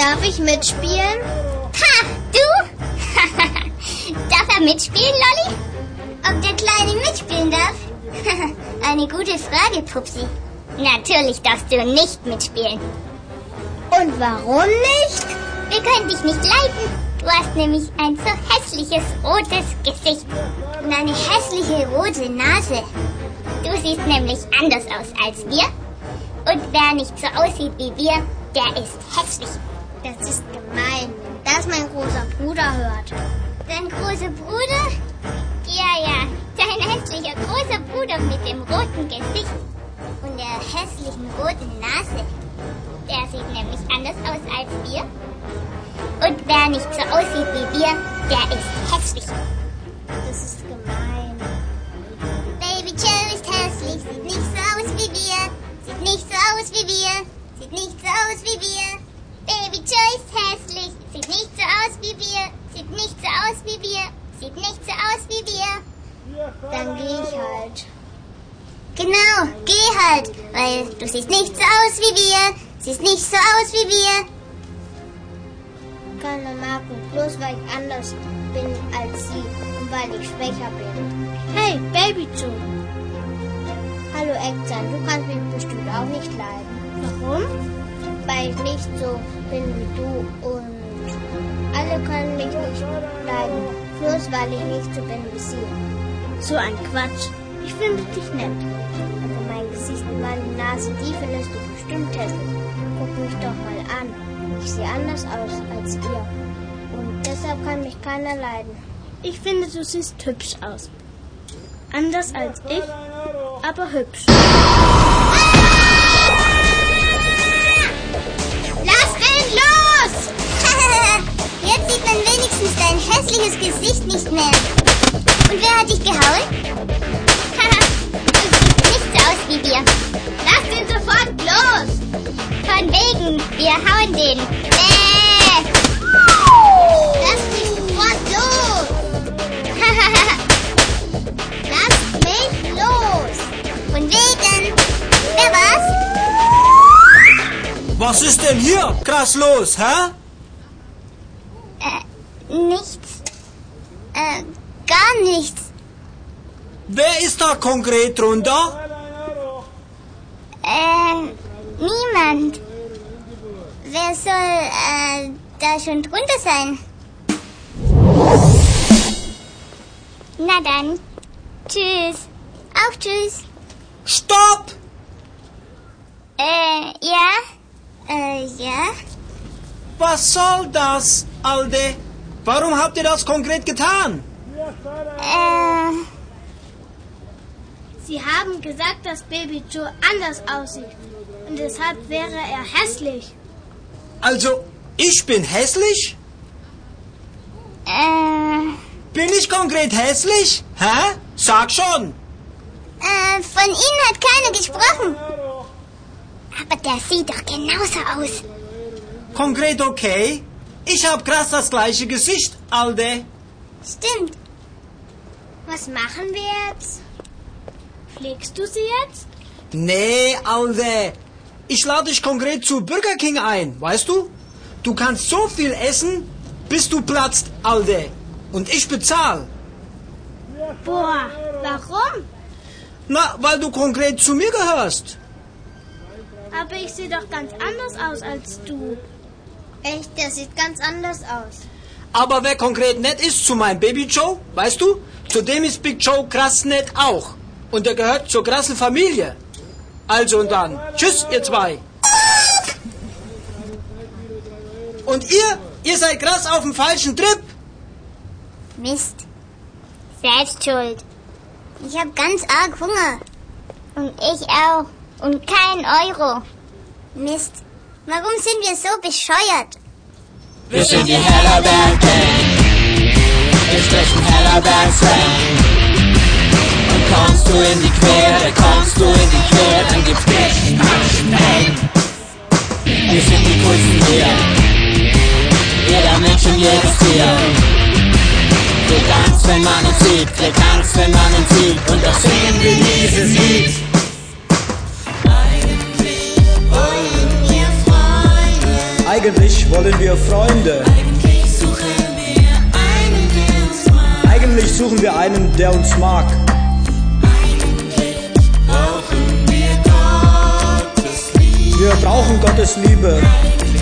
Darf ich mitspielen? Ha, du? Darf er mitspielen, Lolli? Ob der Kleine mitspielen darf? Eine gute Frage, Pupsi. Natürlich darfst du nicht mitspielen. Und warum nicht? Wir können dich nicht leiden. Du hast nämlich ein so hässliches rotes Gesicht. Und eine hässliche rote Nase. Du siehst nämlich anders aus als wir. Und wer nicht so aussieht wie wir, der ist hässlich. Das ist gemein, wenn das mein großer Bruder hört. Dein großer Bruder? Ja, dein hässlicher großer Bruder mit dem roten Gesicht und der hässlichen roten Nase. Der sieht nämlich anders aus als wir. Und wer nicht so aussieht wie wir, der ist hässlich. Das ist gemein. Baby Joe ist hässlich, sieht nicht so aus wie wir. Sieht nicht so aus wie wir. Sieht nicht so aus wie wir. Baby Joe ist hässlich, sieht nicht so aus wie wir. Sieht nicht so aus wie wir. Sieht nicht so aus wie wir. Dann gehe ich halt. Genau, geh halt, weil du siehst nicht so aus wie wir. Siehst nicht so aus wie wir. Keine Marken, bloß weil ich anders bin als sie und weil ich schwächer bin. Hey, Baby Joe. Hallo, Eckzahn, du kannst mich bestimmt auch nicht leiden. Warum? Weil ich nicht so bin wie du und alle können mich nicht leiden, bloß weil ich nicht so bin wie sie. So ein Quatsch. Ich finde dich nett. Also mein Gesicht und meine Nase, die findest du bestimmt hässlich. Guck mich doch mal an. Ich sehe anders aus als ihr. Und deshalb kann mich keiner leiden. Ich finde, du siehst hübsch aus. Anders als ich, aber hübsch. Lass ihn los! Jetzt sieht man wenigstens dein hässliches Gesicht nicht mehr. Und wer hat dich gehauen? Du siehst nicht so aus wie wir. Lass ihn sofort los! Von wegen, wir hauen den. Lass mich sofort los! Lass mich los! Von wegen. Wer war's? Was ist denn hier krass los, hä? Nichts. Gar nichts. Wer ist da konkret drunter? Niemand. Wer soll, da schon drunter sein? Na dann. Tschüss. Auch tschüss. Stopp! Ja? Was soll das, Alde? Warum habt ihr das konkret getan? Sie haben gesagt, dass Baby Joe anders aussieht. Und deshalb wäre er hässlich. Also, ich bin hässlich? Bin ich konkret hässlich? Hä? Sag schon. Von Ihnen hat keiner gesprochen. Aber der sieht doch genauso aus. Konkret okay. Ich hab krass das gleiche Gesicht, Alde. Stimmt. Was machen wir jetzt? Pflegst du sie jetzt? Nee, Alde. Ich lade dich konkret zu Burger King ein, weißt du? Du kannst so viel essen, bis du platzt, Alde. Und ich bezahl. Boah, warum? Na, weil du konkret zu mir gehörst. Aber ich sehe doch ganz anders aus als du. Echt, der sieht ganz anders aus. Aber wer konkret nett ist zu meinem Baby Joe, weißt du? Zu dem ist Big Joe krass nett auch. Und er gehört zur krassen Familie. Also und dann. Tschüss, ihr zwei. Und ihr seid krass auf dem falschen Trip. Mist. Selbst schuld. Ich hab ganz arg Hunger. Und ich auch. Und kein Euro. Mist. Warum sind wir so bescheuert? Wir sind die Hellerberg Gang. Wir sprechen Hellerberg-Slang. Und kommst du in die Quere, dann gibt's dich Peng. Wir sind die coolsten hier. Jeder Mensch und jedes Tier. Wir tanzen, wenn man uns sieht, und doch singen wir dieses Lied. Eigentlich wollen wir Freunde. Eigentlich suchen wir einen, der uns mag. Wir brauchen Gottes Liebe.